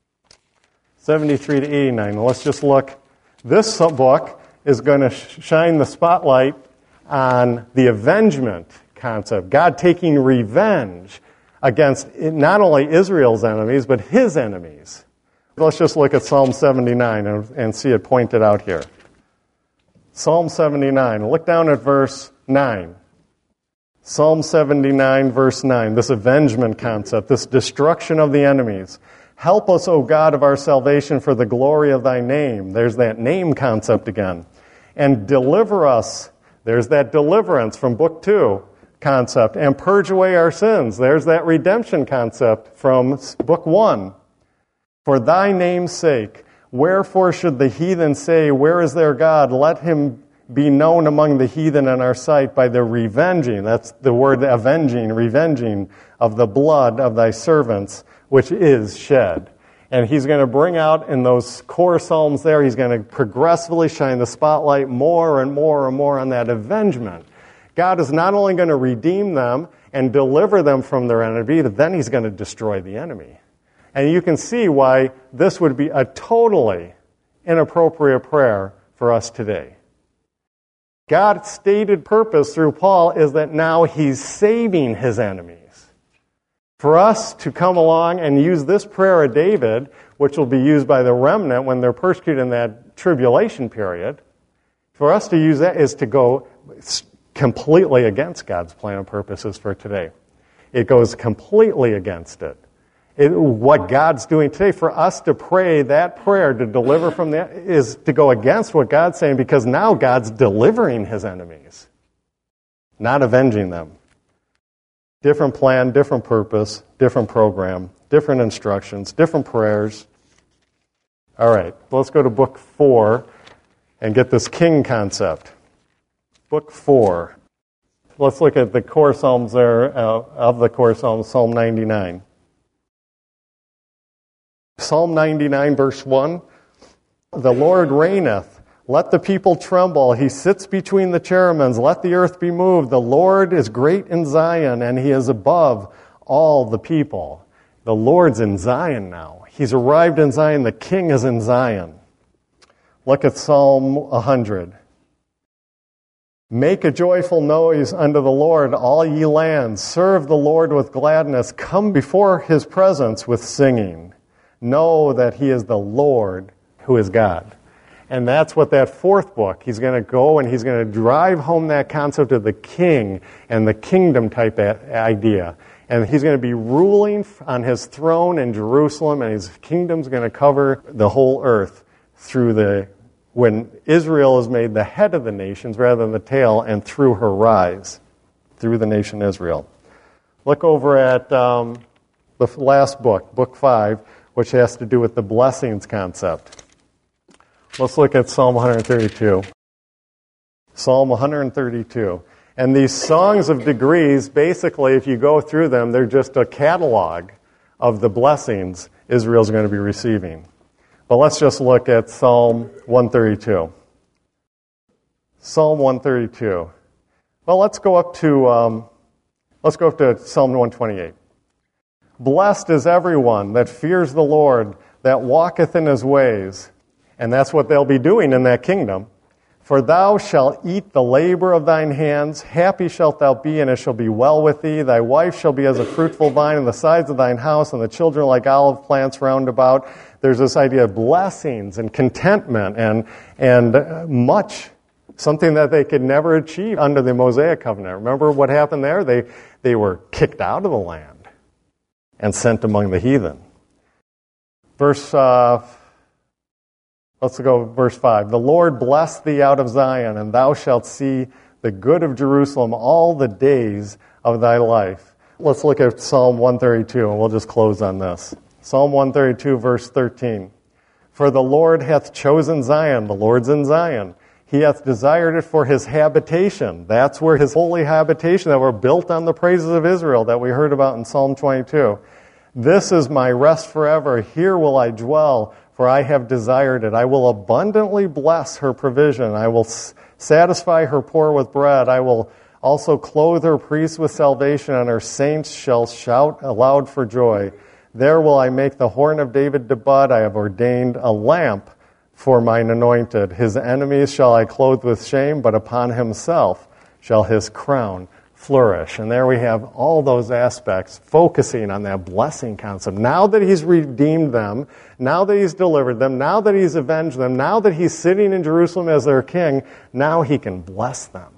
73 to 89. And let's just look. This book is going to shine the spotlight on the avengement concept, God taking revenge against not only Israel's enemies, but his enemies. Let's just look at Psalm 79 and see it pointed out here. Psalm 79. Look down at verse 9. Psalm 79, verse 9. This avengement concept, this destruction of the enemies. Help us, O God of our salvation, for the glory of thy name. There's that name concept again. And deliver us. There's that deliverance from book 2 concept. And purge away our sins. There's that redemption concept from book 1. For thy name's sake, wherefore should the heathen say, where is their God? Let him be known among the heathen in our sight by the revenging. That's the word avenging, revenging of the blood of thy servants, which is shed. And he's going to bring out in those core psalms there, he's going to progressively shine the spotlight more and more and more on that avengement. God is not only going to redeem them and deliver them from their enemy, but then he's going to destroy the enemy. And you can see why this would be a totally inappropriate prayer for us today. God's stated purpose through Paul is that now he's saving his enemies. For us to come along and use this prayer of David, which will be used by the remnant when they're persecuted in that tribulation period, for us to use that is to go completely against God's plan and purposes for today. It goes completely against it. What God's doing today, for us to pray that prayer to deliver from that is to go against what God's saying, because now God's delivering his enemies, not avenging them. Different plan, different purpose, different program, different instructions, different prayers. All right, let's go to book 4 and get this king concept. Book 4. Let's look at the core psalms there, of the core psalms, Psalm 99. Psalm 99, verse 1. The Lord reigneth. Let the people tremble. He sits between the cherubims. Let the earth be moved. The Lord is great in Zion, and he is above all the people. The Lord's in Zion now. He's arrived in Zion. The king is in Zion. Look at Psalm 100. Make a joyful noise unto the Lord, all ye lands. Serve the Lord with gladness. Come before his presence with singing. Know that he is the Lord who is God. And that's what that 4th book, he's going to go and he's going to drive home that concept of the king and the kingdom type idea. And he's going to be ruling on his throne in Jerusalem, and his kingdom's going to cover the whole earth when Israel is made the head of the nations rather than the tail, and through her rise, through the nation Israel. Look over at the last book, book 5, which has to do with the blessings concept. Let's look at Psalm 132. Psalm 132. And these songs of degrees, basically, if you go through them, they're just a catalog of the blessings Israel's going to be receiving. But let's just look at Psalm 132. Psalm 132. Well, let's go up to Psalm 128. Blessed is everyone that fears the Lord, that walketh in his ways. And that's what they'll be doing in that kingdom. For thou shalt eat the labor of thine hands. Happy shalt thou be, and it shall be well with thee. Thy wife shall be as a fruitful vine in the sides of thine house, and the children like olive plants round about. There's this idea of blessings and contentment and much, something that they could never achieve under the Mosaic covenant. Remember what happened there? They were kicked out of the land and sent among the heathen. Let's go verse 5. The Lord bless thee out of Zion, and thou shalt see the good of Jerusalem all the days of thy life. Let's look at Psalm 132, and we'll just close on this. Psalm 132, verse 13. For the Lord hath chosen Zion, the Lord's in Zion. He hath desired it for his habitation. That's where his holy habitation that were built on the praises of Israel that we heard about in Psalm 22. This is my rest forever. Here will I dwell, for I have desired it. I will abundantly bless her provision. I will satisfy her poor with bread. I will also clothe her priests with salvation, and her saints shall shout aloud for joy. There will I make the horn of David to bud. I have ordained a lamp for mine anointed. His enemies shall I clothe with shame, but upon himself shall his crown flourish. And there we have all those aspects focusing on that blessing concept. Now that he's redeemed them, now that he's delivered them, now that he's avenged them, now that he's sitting in Jerusalem as their king, now he can bless them.